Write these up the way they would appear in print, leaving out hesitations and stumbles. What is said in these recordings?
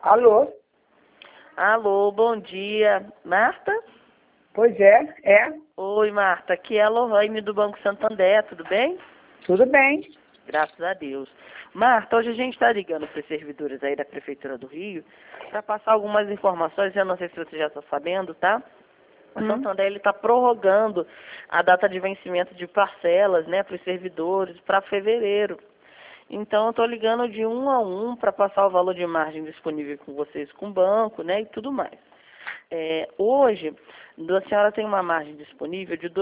Alô? Alô, bom dia. Marta? Pois é. Oi, Marta. Aqui é a Lohane do Banco Santander, tudo bem? Tudo bem. Graças a Deus. Marta, hoje a gente está ligando para os servidores aí da Prefeitura do Rio para passar algumas informações. Eu não sei se você já está sabendo, tá? O Santander está prorrogando a data de vencimento de parcelas, né, para os servidores para fevereiro. Então, eu estou ligando de um a um para passar o valor de margem disponível com vocês, com o banco, né, e tudo mais. Hoje, a senhora tem uma margem disponível de R$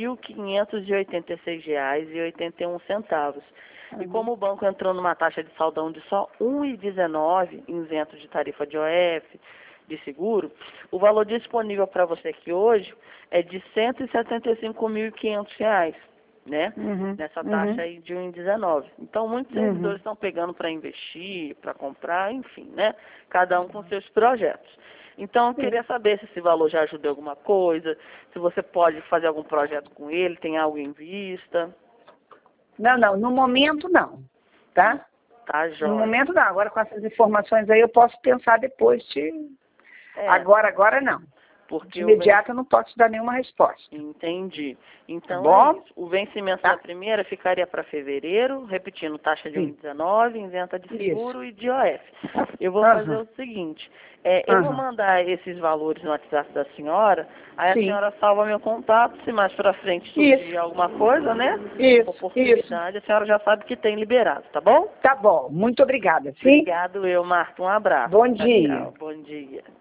2.586,81. E como o banco entrou numa taxa de saldão de só R$ 1,19, isento de tarifa de OF, de seguro, o valor disponível para você aqui hoje é de R$ 175.500, né? Nessa taxa aí de 1,19. Então, muitos servidores estão pegando para investir, para comprar, enfim, né? Cada um com seus projetos. Então, eu queria saber se esse valor já ajuda em alguma coisa, se você pode fazer algum projeto com ele, tem algo em vista. Não, no momento não, tá? Tá, joia. No momento não. Agora com essas informações aí eu posso pensar depois Agora não. Porque De imediato eu não posso dar nenhuma resposta. Entendi. Então Bom? é isso. O vencimento da primeira ficaria para fevereiro, repetindo, taxa de 1,19, isenta de seguro e de OF. Eu vou fazer o seguinte, eu vou mandar esses valores no WhatsApp da senhora, aí a senhora salva meu contato, se mais para frente surgir alguma coisa, né? Oportunidade, a senhora já sabe que tem liberado, tá bom? Tá bom, muito obrigada. Sim? Obrigado, Marta. Um abraço. Bom dia. Tchau. Bom dia.